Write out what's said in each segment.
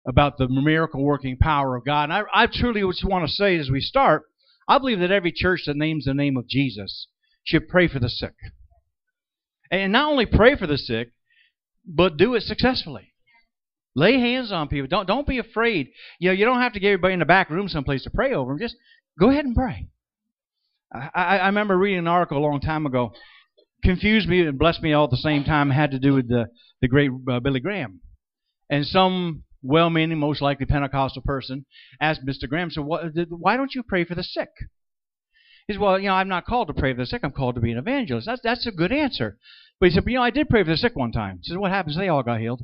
about the miracle-working power of God. And I truly just want to say as we start, I believe that every church that names the name of Jesus should pray for the sick. And not only pray for the sick, but do it successfully. Lay hands on people. Don't be afraid. You don't have to get everybody in the back room someplace to pray over them. Just go ahead and pray. I remember reading an article a long time ago. Confused me and blessed me all at the same time. It had to do with the great Billy Graham. And some well-meaning, most likely Pentecostal person asked Mr. Graham, so why don't you pray for the sick? He said, well, I'm not called to pray for the sick. I'm called to be an evangelist. That's a good answer. But he said, I did pray for the sick one time. He said, what happens? They all got healed.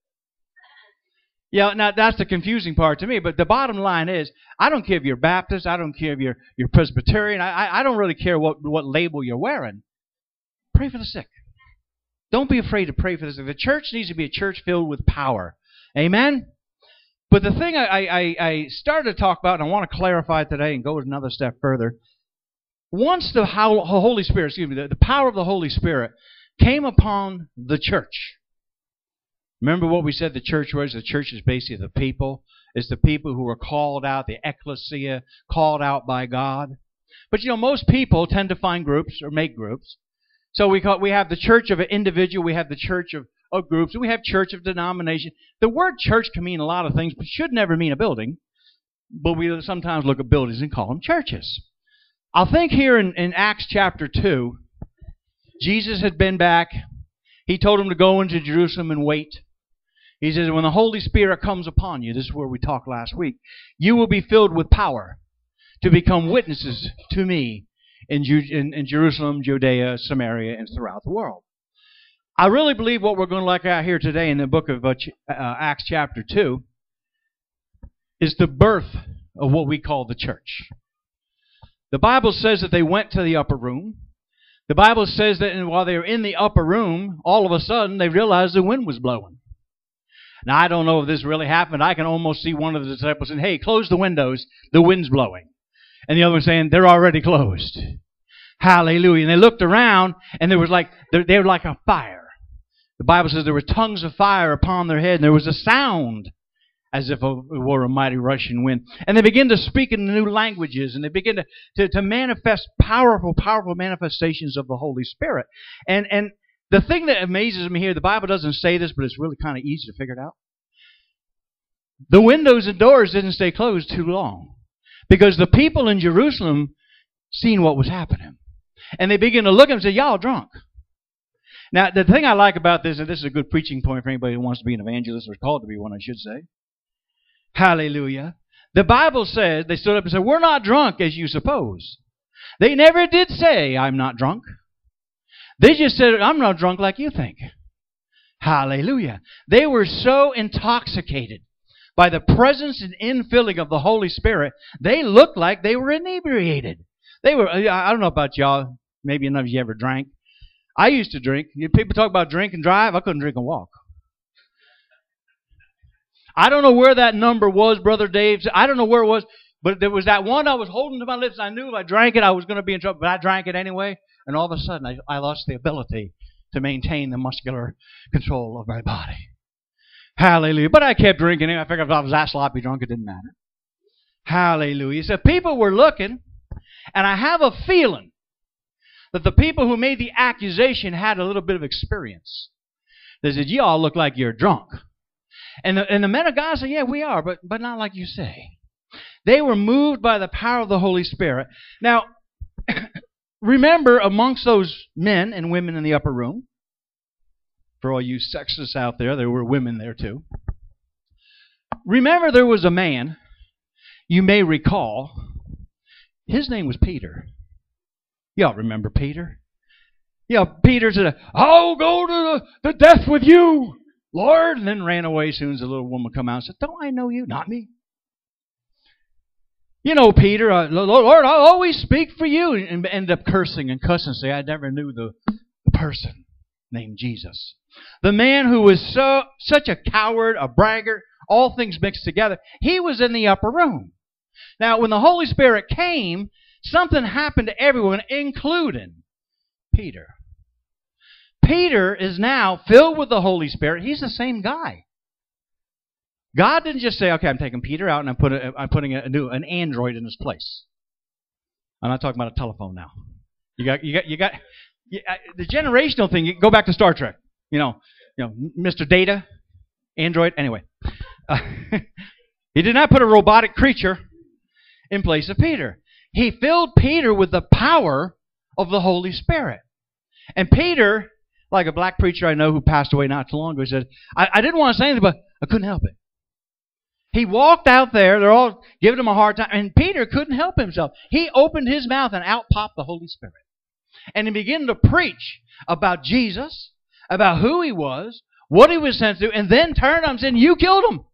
Yeah, now that's the confusing part to me. But the bottom line is, I don't care if you're Baptist. I don't care if you're Presbyterian. I don't really care what label you're wearing. Pray for the sick. Don't be afraid to pray for the sick. The church needs to be a church filled with power. Amen? But the thing I started to talk about, and I want to clarify today and go another step further. Once the Holy Spirit, the power of the Holy Spirit came upon the church. Remember what we said the church was? The church is basically the people. It's the people who were called out, the ecclesia, called out by God. But most people tend to find groups or make groups. So we have the church of an individual, we have the church of groups, and we have church of denomination. The word church can mean a lot of things, but should never mean a building. But we sometimes look at buildings and call them churches. I think here in Acts chapter 2, Jesus had been back. He told them to go into Jerusalem and wait. He says, when the Holy Spirit comes upon you, this is where we talked last week, you will be filled with power to become witnesses to me in Jerusalem, Judea, Samaria, and throughout the world. I really believe what we're going to look at here today in the book of Acts chapter 2 is the birth of what we call the church. The Bible says that they went to the upper room. The Bible says that while they were in the upper room, all of a sudden they realized the wind was blowing. Now, I don't know if this really happened. I can almost see one of the disciples saying, hey, close the windows. The wind's blowing. And the other one saying, they're already closed. Hallelujah. And they looked around, and they were like a fire. The Bible says there were tongues of fire upon their head, and there was a sound as if it were a mighty rushing wind. And they began to speak in new languages, and they began to manifest powerful manifestations of the Holy Spirit. And the thing that amazes me here, the Bible doesn't say this, but it's really kind of easy to figure it out. The windows and doors didn't stay closed too long, because the people in Jerusalem seen what was happening. And they began to look at him and say, y'all drunk. Now, the thing I like about this, and this is a good preaching point for anybody who wants to be an evangelist, or called to be one, I should say. Hallelujah. The Bible says, they stood up and said, we're not drunk as you suppose. They never did say, I'm not drunk. They just said, I'm not drunk like you think. Hallelujah. They were so intoxicated by the presence and infilling of the Holy Spirit, they looked like they were inebriated. They were, I don't know about y'all, maybe none of you ever drank. I used to drink. People talk about drink and drive. I couldn't drink and walk. I don't know where that number was, Brother Dave. I don't know where it was, but there was that one I was holding to my lips. I knew if I drank it, I was going to be in trouble, but I drank it anyway. And all of a sudden, I lost the ability to maintain the muscular control of my body. Hallelujah. But I kept drinking it. I figured if I was that sloppy drunk, it didn't matter. Hallelujah. So people were looking, and I have a feeling that the people who made the accusation had a little bit of experience. They said, you all look like you're drunk. And the men of God said, yeah, we are, but not like you say. They were moved by the power of the Holy Spirit. Now, remember, amongst those men and women in the upper room, for all you sexists out there were women there too. Remember, there was a man, you may recall, his name was Peter. Y'all remember Peter? Yeah, Peter said, I'll go to the death with you, Lord, and then ran away as soon as the little woman come out and said, don't I know you? Not me. You know, Peter, Lord, I'll always speak for you. And end up cursing and cussing and say, I never knew the person named Jesus. The man who was such a coward, a braggart, all things mixed together, he was in the upper room. Now, when the Holy Spirit came, something happened to everyone, including Peter. Peter is now filled with the Holy Spirit. He's the same guy. God didn't just say, okay, I'm taking Peter out and I'm putting an android in his place. I'm not talking about a telephone now. You got the generational thing. You go back to Star Trek. Mr. Data, android. Anyway, he did not put a robotic creature in place of Peter. He filled Peter with the power of the Holy Spirit. And Peter, like a black preacher I know who passed away not too long ago, he said, I didn't want to say anything, but I couldn't help it. He walked out there. They're all giving him a hard time. And Peter couldn't help himself. He opened his mouth and out popped the Holy Spirit. And he began to preach about Jesus, about who he was, what he was sent to, and then turned on him and said, you killed him.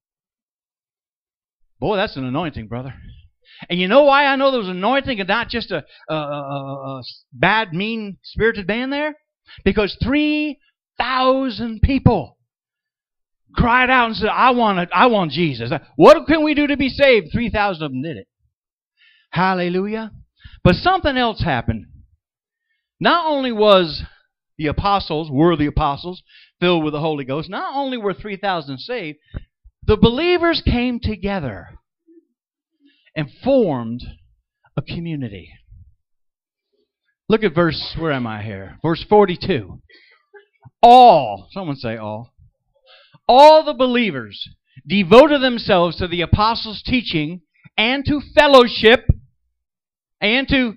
Boy, that's an anointing, brother. And you know why I know there was anointing and not just a bad, mean-spirited man there? Because 3,000 people cried out and said, I want Jesus. What can we do to be saved? 3,000 of them did it. Hallelujah. But something else happened. Not only were the apostles filled with the Holy Ghost, not only were 3,000 saved, the believers came together and formed a community. Look at where am I here? Verse 42. Someone say all. All the believers devoted themselves to the apostles' teaching and to fellowship, and to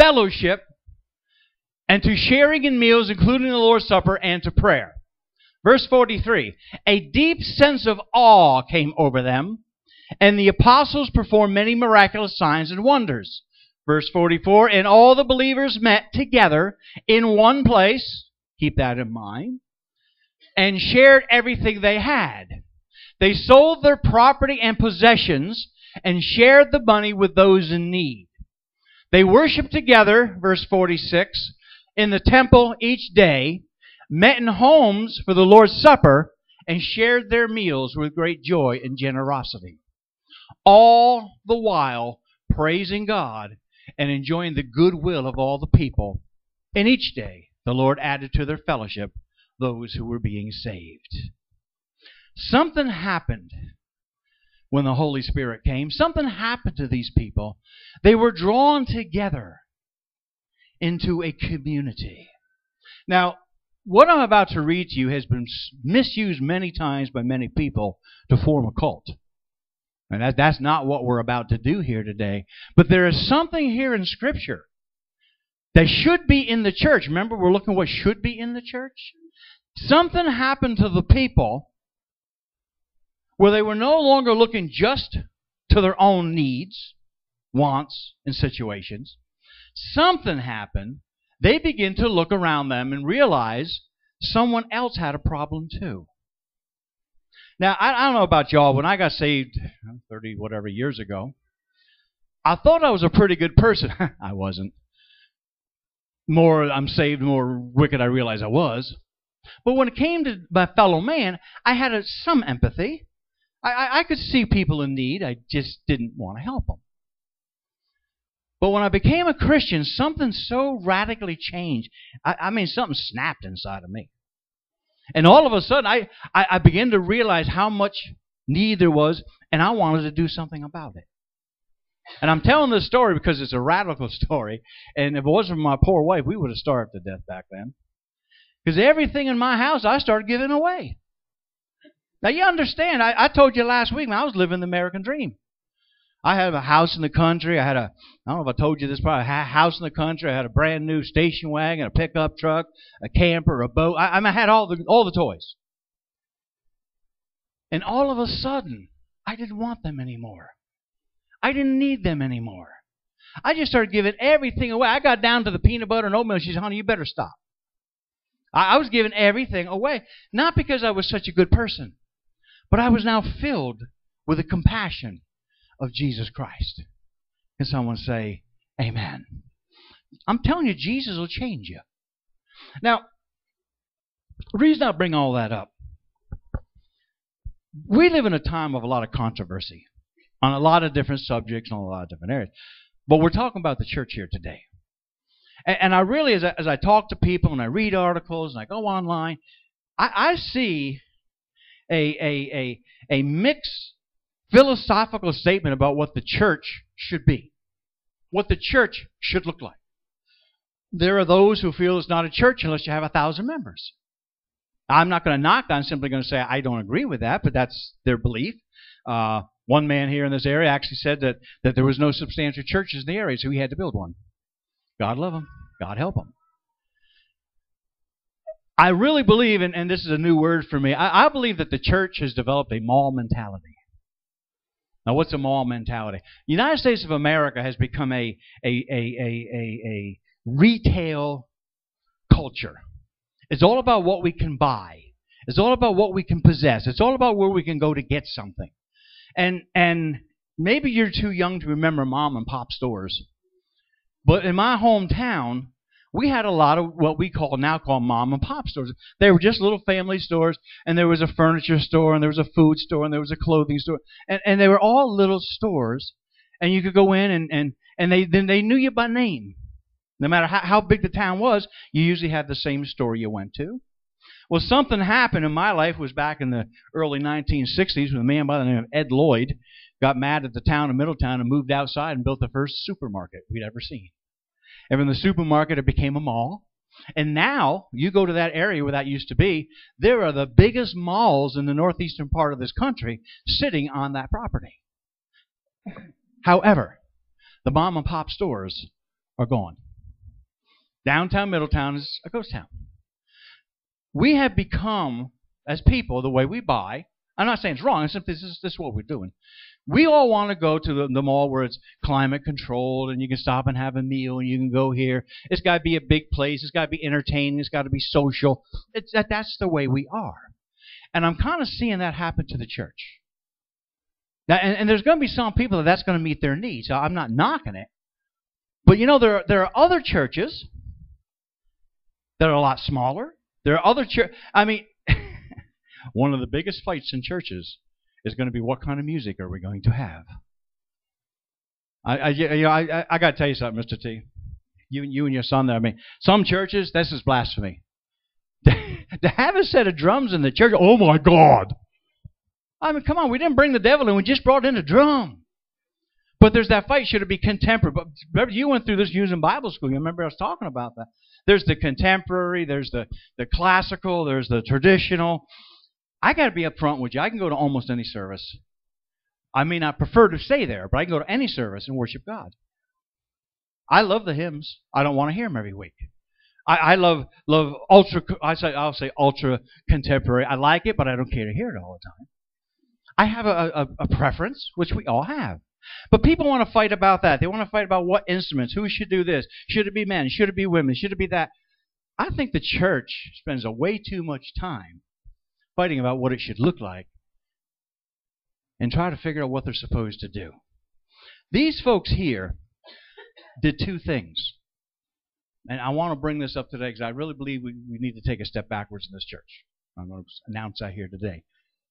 sharing in meals, including the Lord's Supper, and to prayer. Verse 43. A deep sense of awe came over them, and the apostles performed many miraculous signs and wonders. Verse 44, and all the believers met together in one place, keep that in mind, and shared everything they had. They sold their property and possessions and shared the money with those in need. They worshiped together, verse 46, in the temple each day, met in homes for the Lord's Supper, and shared their meals with great joy and generosity. All the while praising God and enjoying the goodwill of all the people. And each day the Lord added to their fellowship those who were being saved. Something happened when the Holy Spirit came. Something happened to these people. They were drawn together into a community. Now, what I'm about to read to you has been misused many times by many people to form a cult. And that's not what we're about to do here today. But there is something here in Scripture that should be in the church. Remember, we're looking at what should be in the church? Something happened to the people where they were no longer looking just to their own needs, wants, and situations. Something happened. They began to look around them and realize someone else had a problem too. Now, I don't know about y'all. When I got saved 30 whatever years ago, I thought I was a pretty good person. I wasn't. More I'm saved, more wicked I realized I was. But when it came to my fellow man, I had some empathy. I could see people in need. I just didn't want to help them. But when I became a Christian, something so radically changed. I mean, something snapped inside of me. And all of a sudden, I began to realize how much need there was, and I wanted to do something about it. And I'm telling this story because it's a radical story, and if it wasn't for my poor wife, we would have starved to death back then. Because everything in my house, I started giving away. Now, you understand, I told you last week, I was living the American dream. I had a house in the country. I don't know if I told you this, probably a house in the country. I had a brand new station wagon, a pickup truck, a camper, a boat. I had all the toys. And all of a sudden, I didn't want them anymore. I didn't need them anymore. I just started giving everything away. I got down to the peanut butter and oatmeal. She said, honey, you better stop. I was giving everything away. Not because I was such a good person, but I was now filled with the compassion of Jesus Christ. Can someone say, amen? I'm telling you, Jesus will change you. Now, the reason I bring all that up, we live in a time of a lot of controversy on a lot of different subjects, on a lot of different areas. But we're talking about the church here today. And I really, as I talk to people and I read articles and I go online, I see a mixed philosophical statement about what the church should be, what the church should look like. There are those who feel it's not a church unless you have 1,000 members. I'm not going to knock that. I'm simply going to say I don't agree with that, but that's their belief. One man here in this area actually said that there was no substantial churches in the area, so he had to build one. God love him. God help him. I really believe, and this is a new word for me, I believe that the church has developed a mall mentality. Now, what's a mall mentality? The United States of America has become a retail culture. It's all about what we can buy. It's all about what we can possess. It's all about where we can go to get something. And maybe you're too young to remember mom and pop stores. But in my hometown, we had a lot of what we now call mom and pop stores. They were just little family stores, and there was a furniture store, and there was a food store, and there was a clothing store. And they were all little stores, and you could go in, and they knew you by name. No matter how big the town was, you usually had the same store you went to. Well, something happened in my life. It was back in the early 1960s when a man by the name of Ed Lloyd got mad at the town of Middletown and moved outside and built the first supermarket we'd ever seen. And from the supermarket, it became a mall. And now, you go to that area where that used to be, there are the biggest malls in the northeastern part of this country sitting on that property. However, the mom and pop stores are gone. Downtown Middletown is a ghost town. We have become, as people, the way we buy. I'm not saying it's wrong. It's simply this is what we're doing. We all want to go to the mall where it's climate controlled and you can stop and have a meal and you can go here. It's got to be a big place. It's got to be entertaining. It's got to be social. That's the way we are. And I'm kind of seeing that happen to the church. Now, and there's going to be some people that's going to meet their needs. So I'm not knocking it. But you know, there are other churches that are a lot smaller. There are other churches. I mean, one of the biggest fights in churches is going to be what kind of music are we going to have. I got to tell you something, Mr. T. You and your son there. I mean, some churches, this is blasphemy. To have a set of drums in the church, oh my God. I mean, come on, we didn't bring the devil in, we just brought in a drum. But there's that fight, should it be contemporary? But remember, you went through this using Bible school. You remember I was talking about that. There's the contemporary, there's the classical, there's the traditional. I got to be up front with you. I can go to almost any service. I may not prefer to stay there, but I can go to any service and worship God. I love the hymns. I don't want to hear them every week. I love ultra. I'll say ultra contemporary. I like it, but I don't care to hear it all the time. I have a preference, which we all have. But people want to fight about that. They want to fight about what instruments, who should do this. Should it be men? Should it be women? Should it be that? I think the church spends way too much time fighting about what it should look like and try to figure out what they're supposed to do. These folks here did two things. And I want to bring this up today because I really believe we need to take a step backwards in this church. I'm going to announce that here today.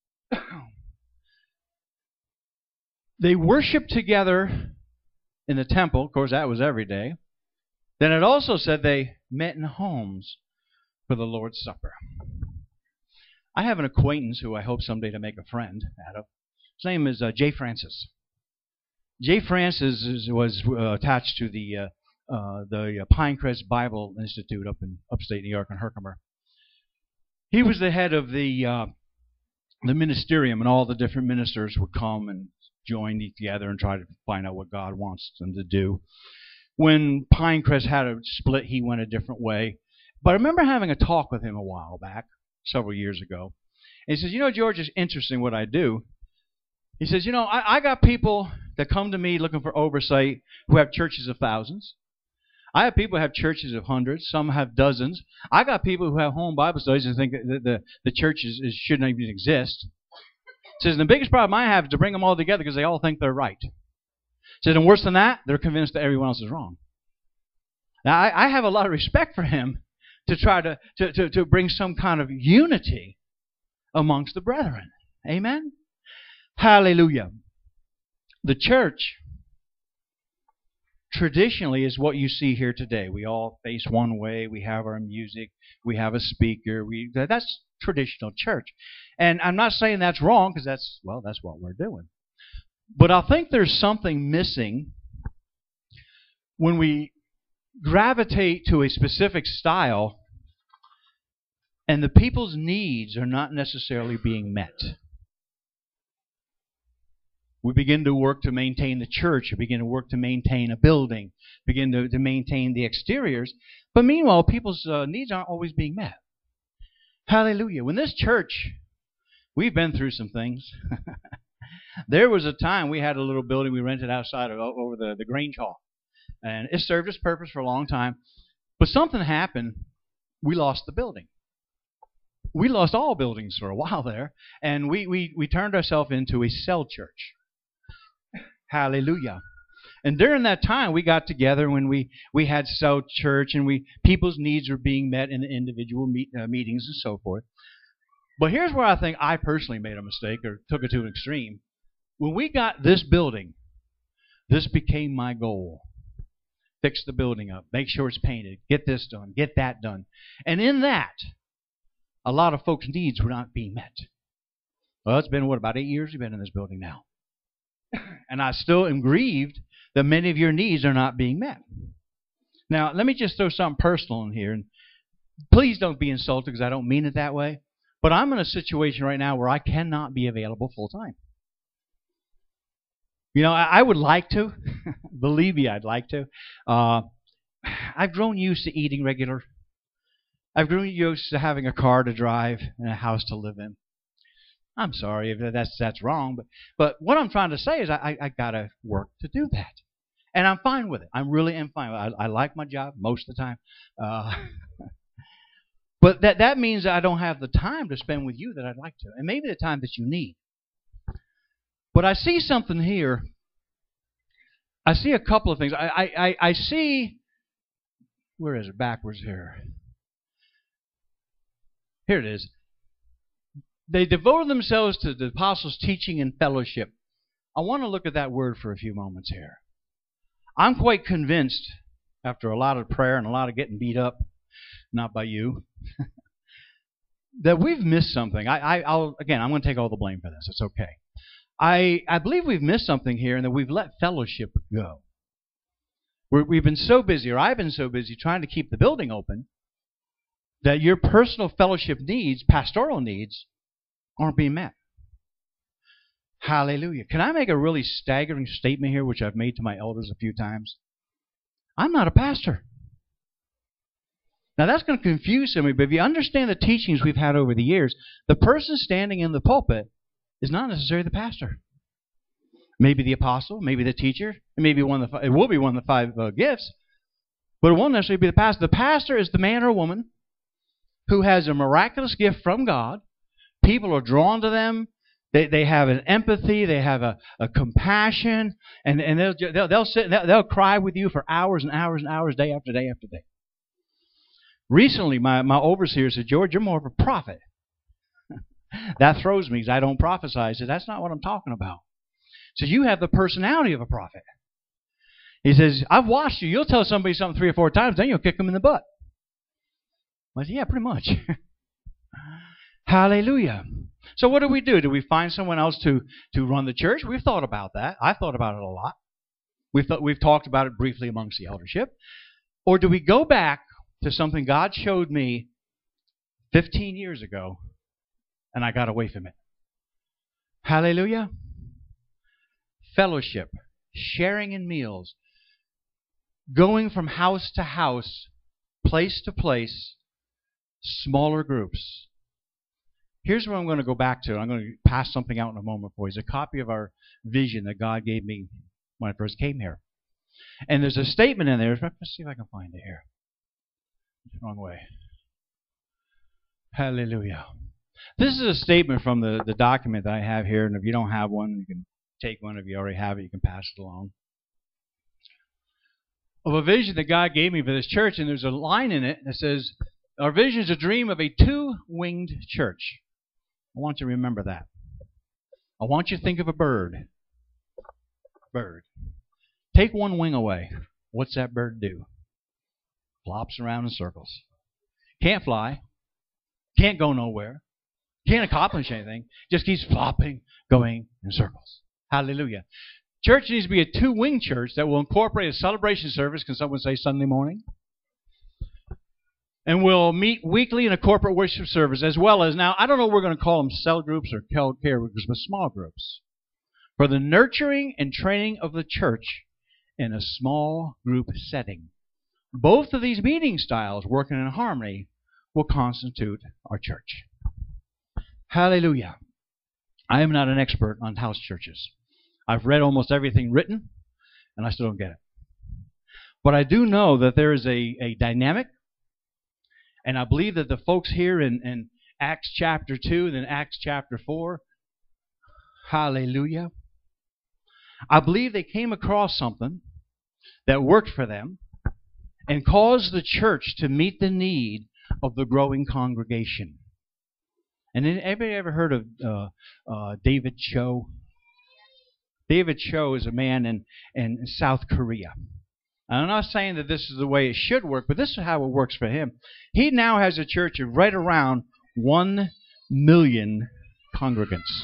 They worshiped together in the temple. Of course, that was every day. Then it also said they met in homes for the Lord's Supper. I have an acquaintance who I hope someday to make a friend out of. His name is Jay Francis. Jay Francis was attached to the Pinecrest Bible Institute up in upstate New York in Herkimer. He was the head of the ministerium, and all the different ministers would come and join together and try to find out what God wants them to do. When Pinecrest had a split, he went a different way. But I remember having a talk with him a while back, several years ago. And he says, you know, George, it's interesting what I do. He says, you know, I got people that come to me looking for oversight who have churches of thousands. I have people who have churches of hundreds. Some have dozens. I got people who have home Bible studies and think that the church shouldn't even exist. He says, the biggest problem I have is to bring them all together because they all think they're right. He says, and worse than that, they're convinced that everyone else is wrong. Now, I have a lot of respect for him to try to bring some kind of unity amongst the brethren. Amen? Hallelujah. The church traditionally is what you see here today. We all face one way. We have our music. We have a speaker. That's traditional church. And I'm not saying that's wrong, because that's what we're doing. But I think there's something missing when we gravitate to a specific style and the people's needs are not necessarily being met. We begin to work to maintain the church, we begin to work to maintain a building, begin to maintain the exteriors, but meanwhile, people's needs aren't always being met. Hallelujah. When this church, we've been through some things. There was a time we had a little building we rented outside of over the Grange Hall. And it served its purpose for a long time. But something happened. We lost the building. We lost all buildings for a while there. And we turned ourselves into a cell church. Hallelujah. And during that time, we got together when we had cell church, and people's needs were being met in the individual meetings and so forth. But here's where I think I personally made a mistake, or took it to an extreme. When we got this building, this became my goal. Fix the building up, make sure it's painted, get this done, get that done. And in that, a lot of folks' needs were not being met. Well, it's been, about 8 years we've been in this building now. And I still am grieved that many of your needs are not being met. Now, let me just throw something personal in here. And please don't be insulted, because I don't mean it that way. But I'm in a situation right now where I cannot be available full time. You know, I would like to. Believe me, I'd like to. I've grown used to eating regular. I've grown used to having a car to drive and a house to live in. I'm sorry if that's wrong, but what I'm trying to say is I got to work to do that. And I'm fine with it. I really am fine with it. I like my job most of the time. But that means I don't have the time to spend with you that I'd like to, and maybe the time that you need. But I see something here. I see a couple of things. I see, where is it? Backwards here. Here it is. They devoted themselves to the apostles' teaching and fellowship. I want to look at that word for a few moments here. I'm quite convinced, after a lot of prayer and a lot of getting beat up, not by you, that we've missed something. I'm going to take all the blame for this. It's okay. I believe we've missed something here, and that we've let fellowship go. We've been so busy, or I've been so busy trying to keep the building open, that your personal fellowship needs, pastoral needs, aren't being met. Hallelujah. Can I make a really staggering statement here, which I've made to my elders a few times? I'm not a pastor. Now that's going to confuse somebody, but if you understand the teachings we've had over the years, the person standing in the pulpit is not necessarily the pastor. Maybe the apostle, maybe the teacher, it may be it will be one of the five gifts, but it won't necessarily be the pastor. The pastor is the man or woman who has a miraculous gift from God. People are drawn to them. They have an empathy. They have a compassion, and they'll sit. They'll cry with you for hours and hours and hours, day after day after day. Recently, my overseer said, "George, you're more of a prophet." That throws me because I don't prophesy. I said, "That's not what I'm talking about." So you have the personality of a prophet. He says, "I've watched you. You'll tell somebody something 3 or 4 times, then you'll kick them in the butt." I said, "Yeah, pretty much." Hallelujah. So what do? Do we find someone else to run the church? We've thought about that. I've thought about it a lot. We've talked about it briefly amongst the eldership. Or do we go back to something God showed me 15 years ago, and I got away from it? Hallelujah. Fellowship, sharing in meals, going from house to house, place to place, smaller groups. Here's where I'm going to go back to. I'm going to pass something out in a moment for you. It's a copy of our vision that God gave me when I first came here. And there's a statement in there. Let's see if I can find it here. Wrong way. Hallelujah. This is a statement from the document that I have here. And if you don't have one, you can take one. If you already have it, you can pass it along. Of a vision that God gave me for this church. And there's a line in it that says, "Our vision is a dream of a 2-winged church." I want you to remember that. I want you to think of a bird. Bird. Take one wing away. What's that bird do? Flops around in circles. Can't fly. Can't go nowhere. Can't accomplish anything. Just keeps flopping, going in circles. Hallelujah. Church needs to be a two-wing church that will incorporate a celebration service. Can someone say Sunday morning? And we'll meet weekly in a corporate worship service, as well as, now, I don't know if we're going to call them cell groups or care groups, but small groups, for the nurturing and training of the church in a small group setting. Both of these meeting styles, working in harmony, will constitute our church. Hallelujah. I am not an expert on house churches. I've read almost everything written, and I still don't get it. But I do know that there is a dynamic, and I believe that the folks here in Acts chapter 2 and then Acts chapter 4, hallelujah, I believe they came across something that worked for them and caused the church to meet the need of the growing congregation. And anybody ever heard of David Cho? David Cho is a man in South Korea. I'm not saying that this is the way it should work, but this is how it works for him. He now has a church of right around 1 million congregants.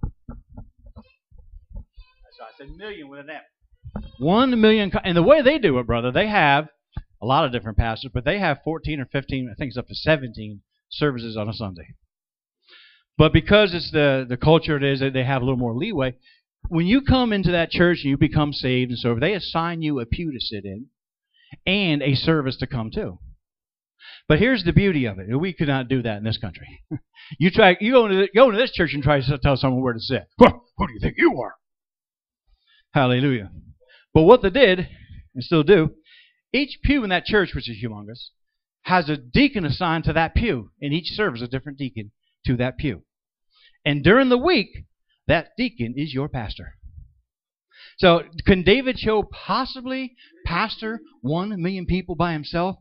So I said million with an F. 1 million. And the way they do it, brother, they have a lot of different pastors, but they have 14 or 15, I think it's up to 17 services on a Sunday. But because it's the culture it is, they have a little more leeway. When you come into that church and you become saved and so forth, they assign you a pew to sit in and a service to come to. But here's the beauty of it. We could not do that in this country. You go into this church and try to tell someone where to sit. Who do you think you are? Hallelujah. But what they did, and still do, each pew in that church, which is humongous, has a deacon assigned to that pew. In each service, a different deacon to that pew. And during the week, that deacon is your pastor. So, can David Cho possibly pastor 1 million people by himself?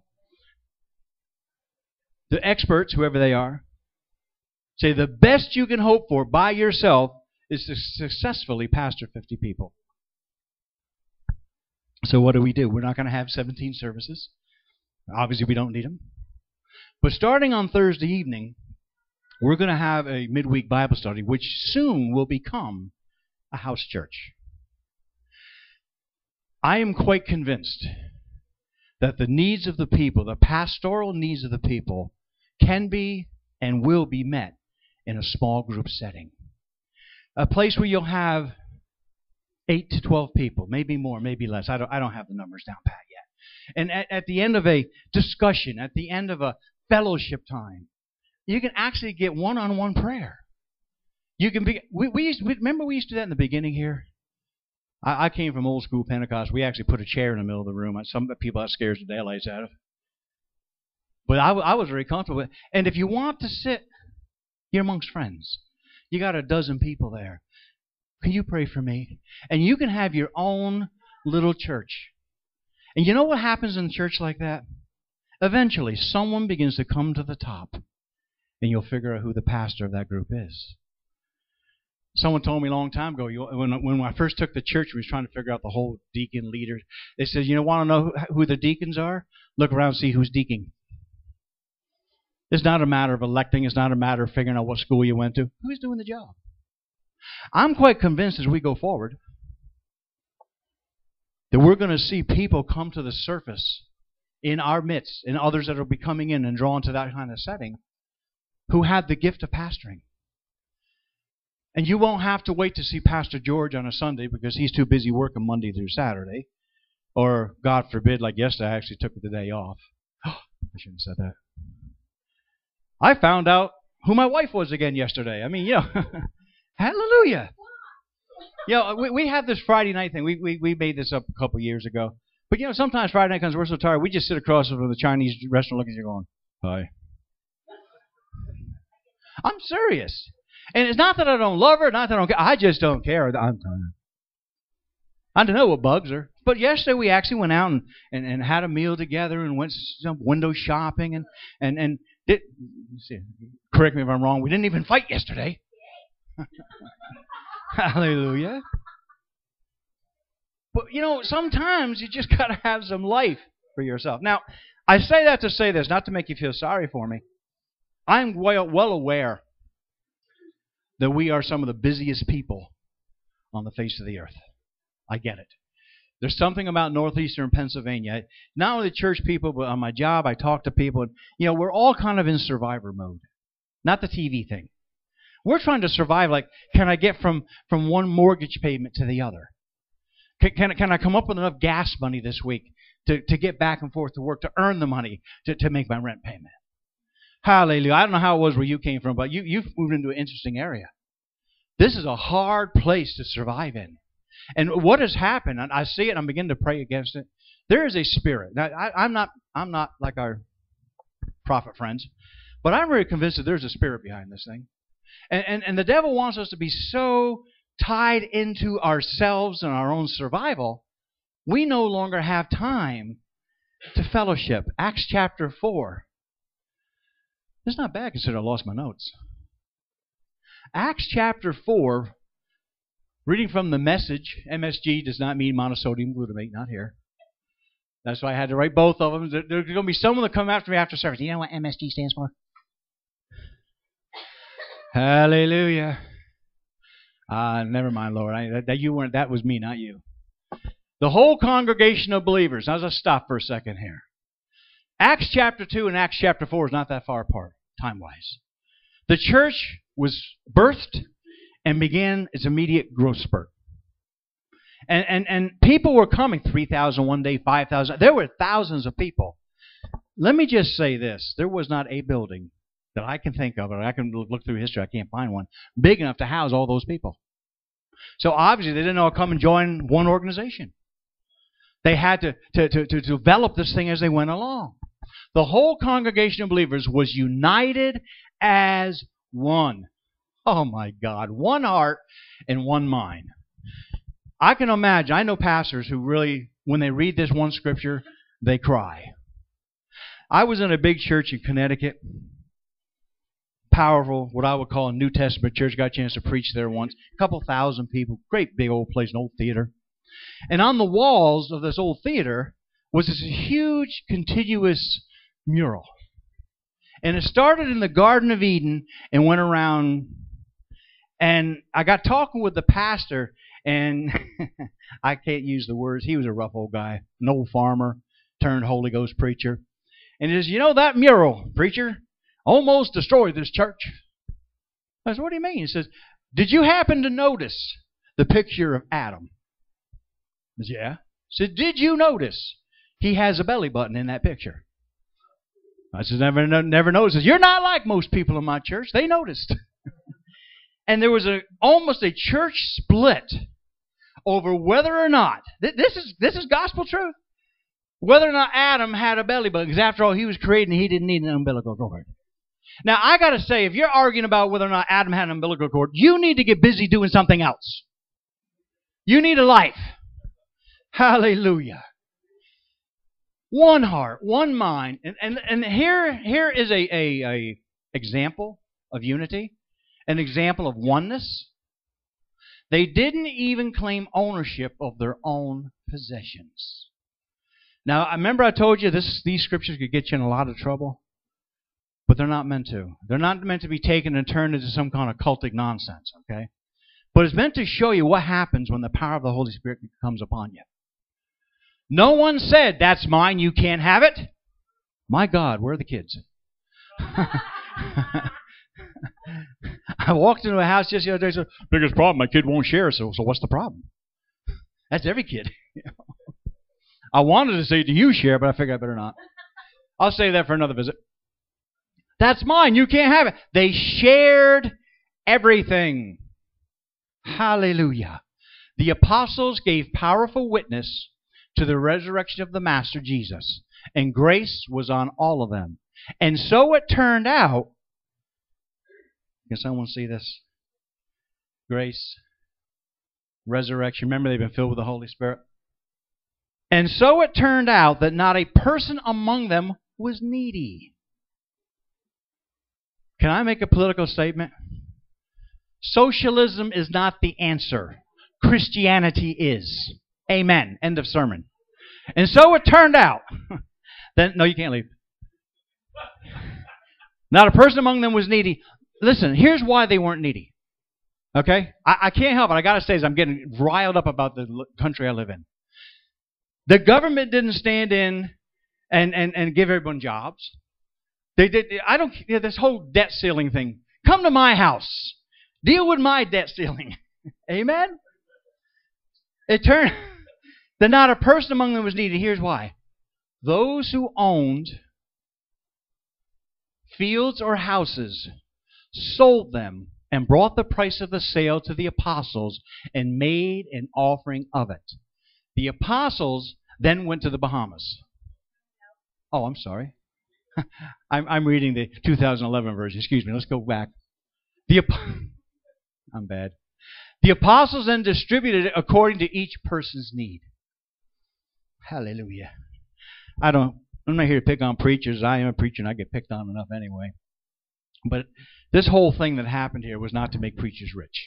The experts, whoever they are, say the best you can hope for by yourself is to successfully pastor 50 people. So what do? We're not going to have 17 services. Obviously, we don't need them. But starting on Thursday evening, we're going to have a midweek Bible study, which soon will become a house church. I am quite convinced that the needs of the people, the pastoral needs of the people, can be and will be met in a small group setting. A place where you'll have 8 to 12 people, maybe more, maybe less. I don't have the numbers down pat yet. And at the end of a discussion, at the end of a fellowship time, you can actually get one-on-one prayer. You can be. Remember we used to do that in the beginning here. I came from old school Pentecost. We actually put a chair in the middle of the room. Some people that scares the daylights out of. But I was very comfortable with it. And if you want to sit, you're amongst friends. You got a dozen people there. Can you pray for me? And you can have your own little church. And you know what happens in a church like that? Eventually, someone begins to come to the top. And you'll figure out who the pastor of that group is. Someone told me a long time ago, when I first took the church, we was trying to figure out the whole deacon leader. They said, want to know who the deacons are? Look around and see who's deacon. It's not a matter of electing. It's not a matter of figuring out what school you went to. Who's doing the job? I'm quite convinced as we go forward that we're going to see people come to the surface in our midst and others that will be coming in and drawn to that kind of setting who have the gift of pastoring. And you won't have to wait to see Pastor George on a Sunday because he's too busy working Monday through Saturday. Or, God forbid, like yesterday, I actually took the day off. I shouldn't have said that. I found out who my wife was again yesterday. I mean, hallelujah. We have this Friday night thing. We made this up a couple years ago. But, sometimes Friday night comes, we're so tired, we just sit across from the Chinese restaurant looking at you going, hi. I'm serious. And it's not that I don't love her, not that I don't care. I just don't care. I'm tired. I don't know what bugs her. But yesterday we actually went out and had a meal together and went some window shopping and did, correct me if I'm wrong, we didn't even fight yesterday. Hallelujah. But, sometimes you just got to have some life for yourself. Now, I say that to say this, not to make you feel sorry for me. I'm well aware that we are some of the busiest people on the face of the earth. I get it. There's something about northeastern Pennsylvania. Not only church people, but on my job, I talk to people. And, we're all kind of in survivor mode. Not the TV thing. We're trying to survive. Like, can I get from one mortgage payment to the other? Can I come up with enough gas money this week to get back and forth to work, to earn the money to make my rent payment? Hallelujah. I don't know how it was where you came from, but you've moved into an interesting area. This is a hard place to survive in. And what has happened, and I see it and I'm beginning to pray against it, there is a spirit. Now, I'm not like our prophet friends, but I'm very convinced that there's a spirit behind this thing. And the devil wants us to be so tied into ourselves and our own survival, we no longer have time to fellowship. Acts chapter 4. It's not bad considering I lost my notes. Acts chapter 4, reading from the Message. MSG does not mean monosodium glutamate, not here. That's why I had to write both of them. There's going to be someone that come after me after service. You know what MSG stands for? Hallelujah. Never mind, Lord. That was me, not you. The whole congregation of believers. Now, let's stop for a second here. Acts chapter 2 and Acts chapter 4 is not that far apart, time-wise. The church was birthed and began its immediate growth spurt. And people were coming, 3,000 one day, 5,000. There were thousands of people. Let me just say this. There was not a building that I can think of, or I can look through history, I can't find one, big enough to house all those people. So obviously they didn't all come and join one organization. They had to develop this thing as they went along. The whole congregation of believers was united as one. Oh my God. One heart and one mind. I can imagine, I know pastors who really, when they read this one scripture, they cry. I was in a big church in Connecticut. Powerful, what I would call a New Testament church. Got a chance to preach there once. A couple thousand people. Great big old place, an old theater. And on the walls of this old theater was this huge contiguous mural. And it started in the Garden of Eden and went around. And I got talking with the pastor, and I can't use the words. He was a rough old guy, an old farmer turned Holy Ghost preacher. And he says, that mural, preacher, almost destroyed this church. I said, what do you mean? He says, did you happen to notice the picture of Adam? I said, yeah. He said, did you notice he has a belly button in that picture? I said, never noticed. He says, you're not like most people in my church. They noticed. And there was almost a church split over whether or not, this is gospel truth, whether or not Adam had a belly button. Because after all, he was created and he didn't need an umbilical cord. Now, I got to say, if you're arguing about whether or not Adam had an umbilical cord, you need to get busy doing something else. You need a life. Hallelujah. One heart, one mind. And here is a example of unity, an example of oneness. They didn't even claim ownership of their own possessions. Now, I remember I told you these scriptures could get you in a lot of trouble. But they're not meant to. They're not meant to be taken and turned into some kind of cultic nonsense, okay? But it's meant to show you what happens when the power of the Holy Spirit comes upon you. No one said, that's mine, you can't have it. My God, where are the kids? I walked into a house just the other day and said, biggest problem, my kid won't share, so what's the problem? That's every kid. I wanted to say, do you share, but I figured I better not. I'll say that for another visit. That's mine. You can't have it. They shared everything. Hallelujah. The apostles gave powerful witness to the resurrection of the Master Jesus, and grace was on all of them. And so it turned out, can someone see this? Grace, resurrection. Remember, they've been filled with the Holy Spirit. And so it turned out that not a person among them was needy. Can I make a political statement? Socialism is not the answer. Christianity is. Amen. End of sermon. And so it turned out. Then no, you can't leave. Not a person among them was needy. Listen, here's why they weren't needy. Okay? I can't help it. I got to say this. I'm getting riled up about the country I live in. The government didn't stand in and give everyone jobs. They did. I don't. This whole debt ceiling thing. Come to my house. Deal with my debt ceiling. Amen? It turned that not a person among them was needy. Here's why. Those who owned fields or houses sold them and brought the price of the sale to the apostles and made an offering of it. The apostles then went to the Bahamas. Oh, I'm sorry. I'm reading the 2011 version. Excuse me. Let's go back. I'm bad. The apostles then distributed it according to each person's need. Hallelujah. I'm not here to pick on preachers. I am a preacher and I get picked on enough anyway. But this whole thing that happened here was not to make preachers rich.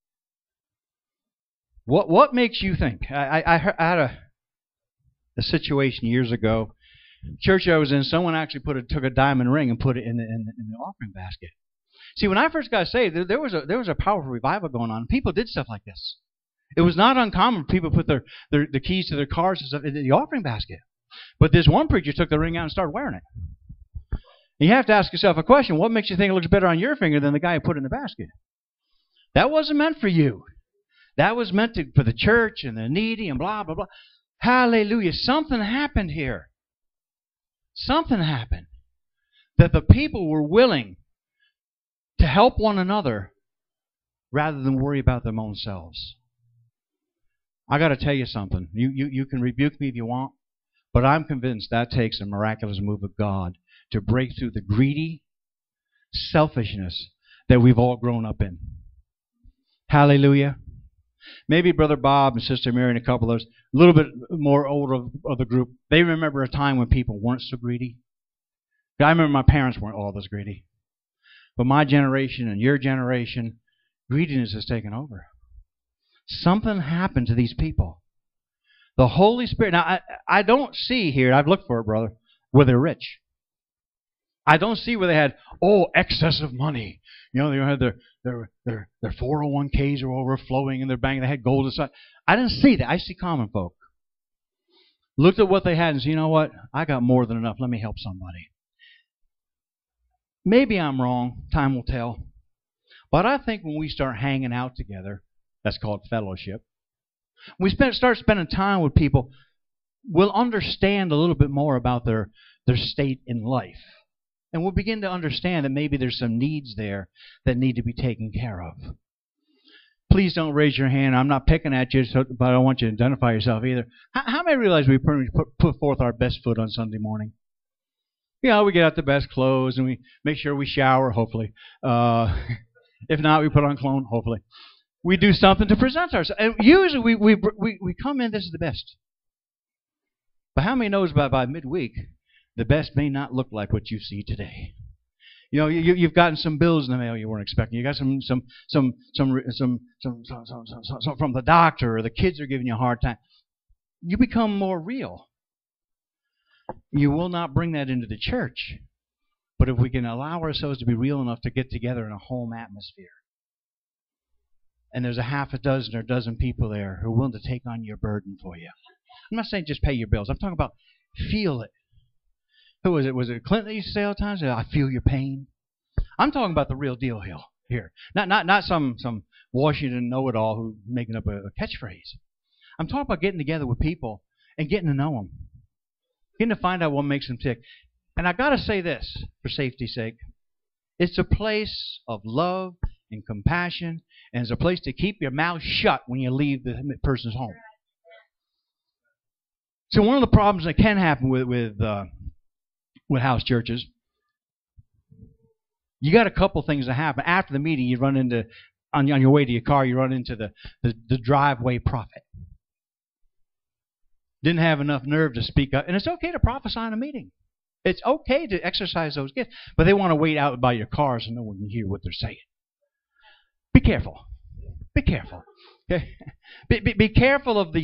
What makes you think? I had a situation years ago. Church I was in, someone actually took a diamond ring and put it in the offering basket. See, when I first got saved, there was a powerful revival going on. People did stuff like this. It was not uncommon for people to put the keys to their cars and stuff in the offering basket. But this one preacher took the ring out and started wearing it. And you have to ask yourself a question. What makes you think it looks better on your finger than the guy who put it in the basket? That wasn't meant for you. That was meant for the church and the needy and blah, blah, blah. Hallelujah. Something happened here. Something happened. That the people were willing to help one another rather than worry about their own selves. I got to tell you something. You can rebuke me if you want, but I'm convinced that takes a miraculous move of God to break through the greedy selfishness that we've all grown up in. Hallelujah. Maybe Brother Bob and Sister Mary and a couple of others, a little bit more older of the group, they remember a time when people weren't so greedy. I remember my parents weren't all this greedy. But my generation and your generation, greediness has taken over. Something happened to these people. The Holy Spirit. Now, I don't see here, I've looked for it, brother, where they're rich. I don't see where they had, excess of money. You know, they had their 401ks are overflowing in their bank. They had gold inside. I didn't see that. I see common folk. Looked at what they had and said, you know what? I got more than enough. Let me help somebody. Maybe I'm wrong. Time will tell. But I think when we start hanging out together, that's called fellowship. We start spending time with people, we'll understand a little bit more about their state in life. And we'll begin to understand that maybe there's some needs there that need to be taken care of. Please don't raise your hand. I'm not picking at you, but I don't want you to identify yourself either. How many realize we put forth our best foot on Sunday morning? You know, we get out the best clothes and we make sure we shower, hopefully. If not, we put on cologne, hopefully. We do something to present ourselves. And usually we come in, this is the best. But how many knows by midweek, the best may not look like what you see today? You know, you've gotten some bills in the mail you weren't expecting. You got some from the doctor, or the kids are giving you a hard time. You become more real. You will not bring that into the church. But if we can allow ourselves to be real enough to get together in a home atmosphere, and there's a half a dozen or a dozen people there who are willing to take on your burden for you. I'm not saying just pay your bills. I'm talking about feel it. Who was it? Was it Clinton that used to say all the time? I feel your pain. I'm talking about the real deal here. Not some Washington know-it-all who's making up a catchphrase. I'm talking about getting together with people and getting to know them. Getting to find out what makes them tick. And I got to say this, for safety's sake. It's a place of love and compassion, and it's a place to keep your mouth shut when you leave the person's home. So one of the problems that can happen with house churches, you got a couple things that happen. After the meeting, you run into, on your way to your car, you run into the driveway prophet. Didn't have enough nerve to speak up. And it's okay to prophesy in a meeting. It's okay to exercise those gifts. But they want to wait out by your car so no one can hear what they're saying. Be careful. Be careful. Okay? Be careful of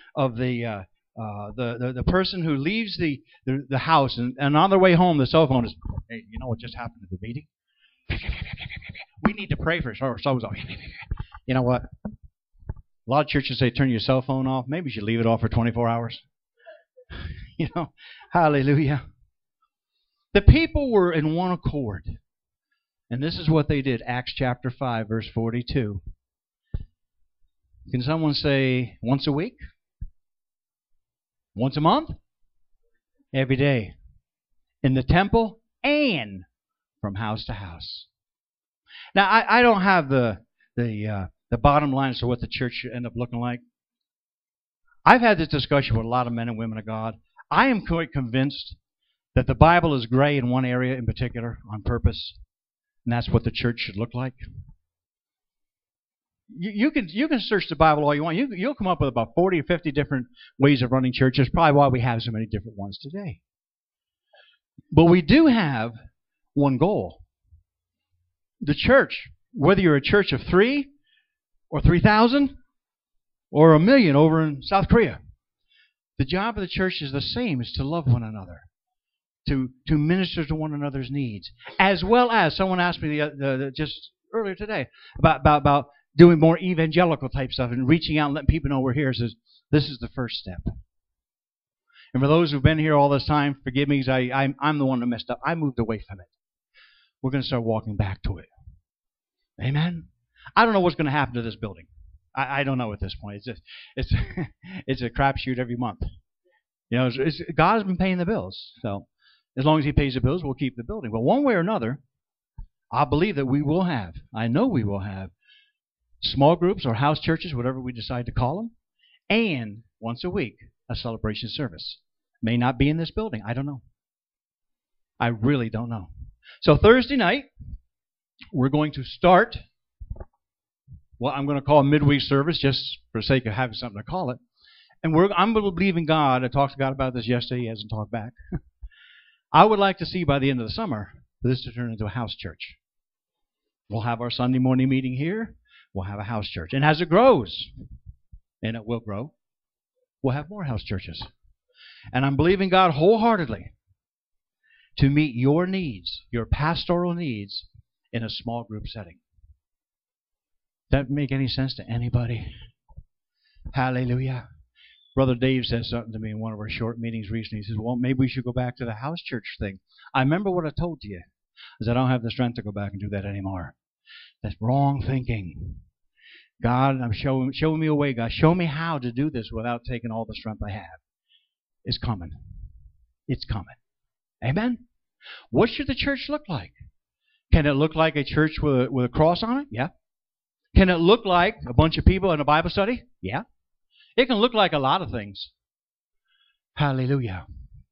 the person who leaves the house and on their way home, the cell phone is, hey, you know what just happened at the meeting? We need to pray for so-and-so. You know what? A lot of churches say turn your cell phone off. Maybe you should leave it off for 24 hours. You know, hallelujah. The people were in one accord. And this is what they did. Acts chapter 5, verse 42. Can someone say once a week? Once a month? Every day. In the temple and from house to house. Now, I don't have the bottom line as to what the church should end up looking like. I've had this discussion with a lot of men and women of God. I am quite convinced that the Bible is gray in one area in particular on purpose, and that's what the church should look like. You can search the Bible all you want. You'll come up with about 40 or 50 different ways of running churches. Probably why we have so many different ones today. But we do have one goal. The church, whether you're a church of 3 or 3,000 or 1 million over in South Korea, the job of the church is the same, is to love one another, to minister to one another's needs, as well as someone asked me just earlier today about doing more evangelical type stuff and reaching out and letting people know we're here. Says this is the first step. And for those who've been here all this time, forgive me, because I'm the one that messed up. I moved away from it. We're going to start walking back to it. Amen. I don't know what's going to happen to this building. I don't know at this point. It's a crapshoot every month. You know, God's been paying the bills, so as long as He pays the bills, we'll keep the building. But one way or another, I believe that we will have. I know we will have small groups or house churches, whatever we decide to call them, and once a week a celebration service. May not be in this building. I don't know. I really don't know. So Thursday night, we're going to start what I'm going to call a midweek service, just for the sake of having something to call it. And I'm going to believe in God. I talked to God about this yesterday. He hasn't talked back. I would like to see by the end of the summer this to turn into a house church. We'll have our Sunday morning meeting here. We'll have a house church. And as it grows, and it will grow, we'll have more house churches. And I'm believing God wholeheartedly to meet your needs, your pastoral needs, in a small group setting. Does that make any sense to anybody? Hallelujah. Brother Dave said something to me in one of our short meetings recently. He says, well, maybe we should go back to the house church thing. I remember what I told you. Is I don't have the strength to go back and do that anymore. That's wrong thinking. God, I'm showing me a way, God. Show me how to do this without taking all the strength I have. It's coming. It's coming. Amen? What should the church look like? Can it look like a church with a cross on it? Yeah. Can it look like a bunch of people in a Bible study? Yeah. It can look like a lot of things. Hallelujah.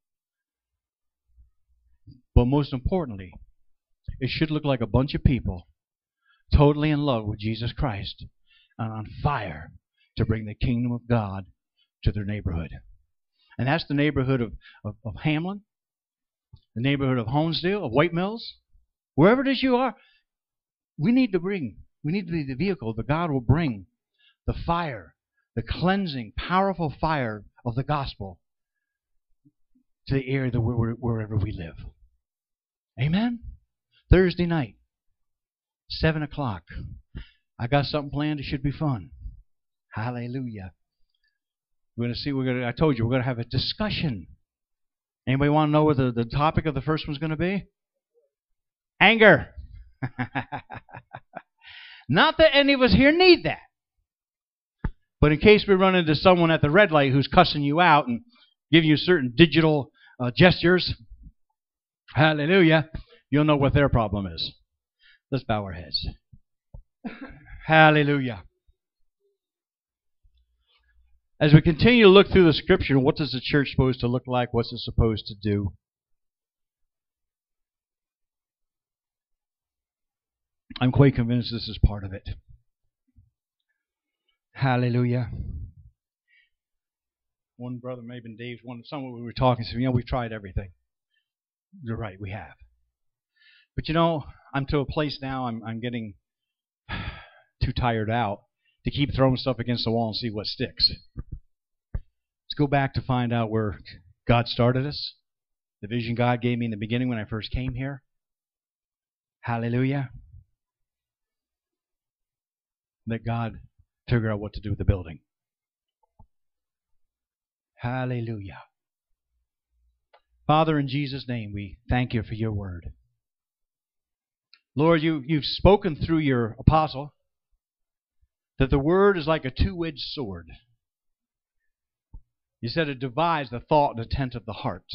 But most importantly, it should look like a bunch of people totally in love with Jesus Christ and on fire to bring the kingdom of God to their neighborhood. And that's the neighborhood of Hamlin, the neighborhood of Honesdale, of White Mills, wherever it is you are. We need to be the vehicle that God will bring the fire, the cleansing, powerful fire of the gospel to the area that wherever we live. Amen? Thursday night, 7 o'clock. I got something planned. It should be fun. Hallelujah. We're going to see. I told you, we're going to have a discussion. Anybody want to know what the topic of the first one's going to be? Anger. Not that any of us here need that. But in case we run into someone at the red light who's cussing you out and giving you certain digital gestures, hallelujah, you'll know what their problem is. Let's bow our heads. Hallelujah. As we continue to look through the Scripture, what is the church supposed to look like? What's it supposed to do? I'm quite convinced this is part of it. Hallelujah. One brother, maybe Dave's someone we were talking to, we've tried everything. You're right, we have. But I'm to a place now, I'm getting too tired out to keep throwing stuff against the wall and see what sticks. Let's go back to find out where God started us. The vision God gave me in the beginning when I first came here. Hallelujah. Let God figure out what to do with the building. Hallelujah. Father, in Jesus' name, we thank you for your word. Lord, you've spoken through your apostle that the word is like a two-edged sword. You said it divides the thought and intent of the heart.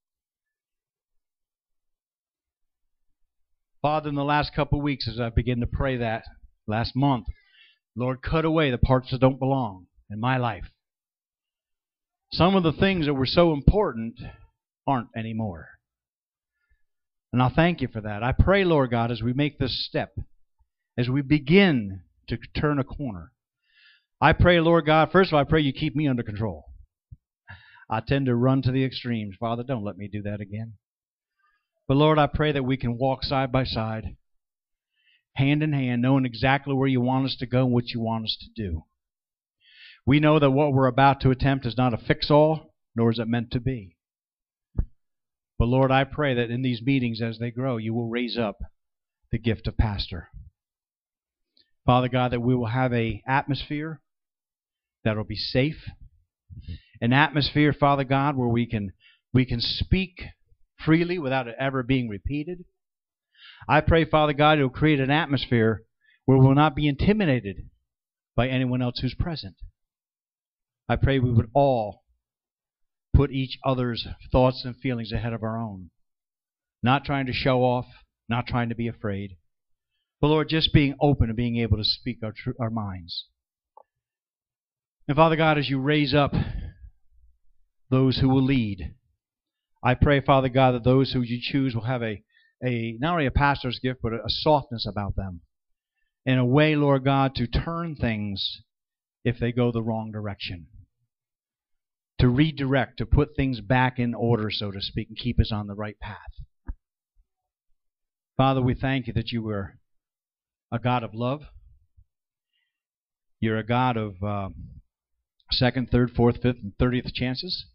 Father, in the last couple of weeks, as I begin to pray that last month, Lord, cut away the parts that don't belong in my life. Some of the things that were so important aren't anymore. And I thank you for that. I pray, Lord God, as we make this step, as we begin to turn a corner, I pray, Lord God, first of all, I pray you keep me under control. I tend to run to the extremes. Father, don't let me do that again. But Lord, I pray that we can walk side by side, hand in hand, knowing exactly where you want us to go and what you want us to do. We know that what we're about to attempt is not a fix-all, nor is it meant to be. But Lord, I pray that in these meetings as they grow, you will raise up the gift of pastor. Father God, that we will have an atmosphere that will be safe. An atmosphere, Father God, where we can speak freely without it ever being repeated. I pray, Father God, it will create an atmosphere where we will not be intimidated by anyone else who's present. I pray we would all put each other's thoughts and feelings ahead of our own. Not trying to show off, not trying to be afraid. But Lord, just being open and being able to speak our minds. And Father God, as you raise up those who will lead, I pray, Father God, that those who you choose will have not only a pastor's gift, but a softness about them. In a way, Lord God, to turn things if they go the wrong direction. To redirect, to put things back in order, so to speak, and keep us on the right path. Father, we thank you that you are a God of love. You're a God of second, third, fourth, fifth, and 30th chances.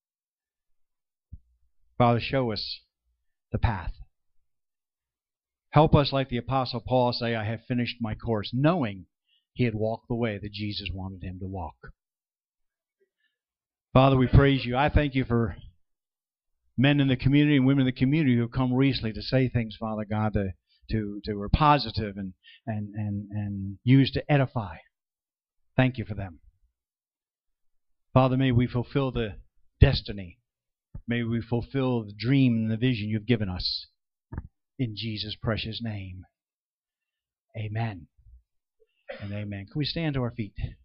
Father, show us the path. Help us, like the Apostle Paul, say, I have finished my course, knowing he had walked the way that Jesus wanted him to walk. Father, we praise you. I thank you for men in the community and women in the community who have come recently to say things, Father God, to are positive and used to edify. Thank you for them. Father, may we fulfill the destiny. May we fulfill the dream and the vision you've given us. In Jesus' precious name. Amen and amen. Can we stand to our feet?